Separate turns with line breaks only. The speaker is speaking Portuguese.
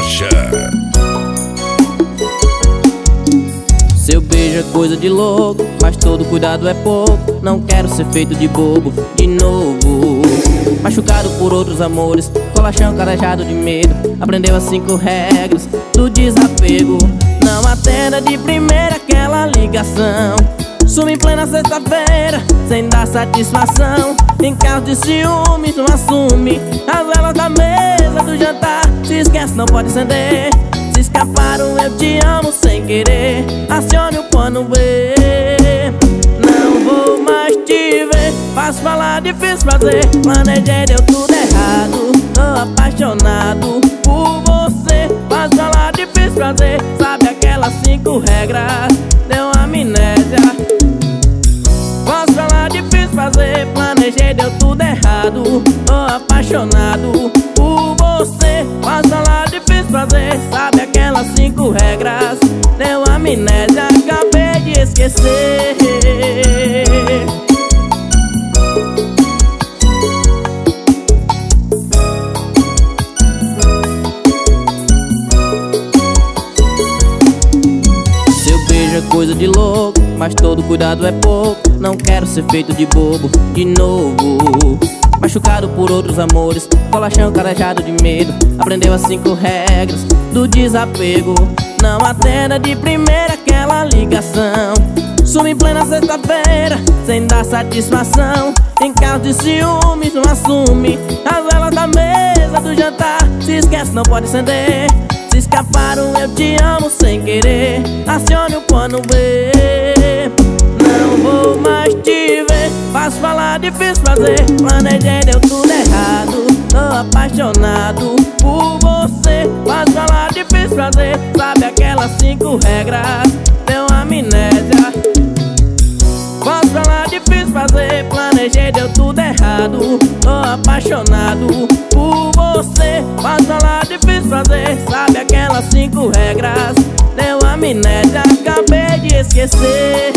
Rocha.
Seu beijo é coisa de louco, mas todo cuidado é pouco. Não quero ser feito de bobo de novo. Machucado por outros amores, colachão calejado de medo. Aprendeu as 5 regras do desapego. Não atenda de primeira aquela ligação. Suma em plena sexta-feira, sem dar satisfação. Em caso de ciúmes, não assume as velas da mesa do jantar. Se esquece, não pode acender. Se escaparam, eu te amo sem querer. Acione o plano B. Não vou mais te ver. Fácil falar, difícil fazer. Planejei, deu tudo errado. Tô apaixonado por você. Fácil falar, difícil fazer. Sabe aquelas 5 regras? Deu amnésia. Fácil falar, difícil fazer. Planejei, deu tudo errado. Tô apaixonado por você. Fácil falar, difícil fazer. Sabe aquelas 5 regras? Deu amnésia, acabei de esquecer. Seu beijo é coisa de louco, mas todo cuidado é pouco. Não quero ser feito de bobo de novo. Machucado por outros amores, colachão calejado de medo. Aprendeu as 5 regras do desapego. Não atenda de primeira aquela ligação. Suma em plena sexta-feira, sem dar satisfação. Em caso de ciúmes, não assume as velas da mesa do jantar. Se esquece, não pode acender. Se escaparam, eu te amo sem querer. Acione o plano B. Não vou mais te ver. Fácil falar, difícil fazer. Planejei, deu tudo errado. Tô apaixonado por você. Fácil falar, difícil fazer. Sabe aquelas 5 regras? Deu amnésia. Fácil falar, difícil fazer. Planejei, deu tudo errado. Tô apaixonado por você. Fácil falar, difícil fazer. Sabe aquelas 5 regras? Deu amnésia, acabei de esquecer.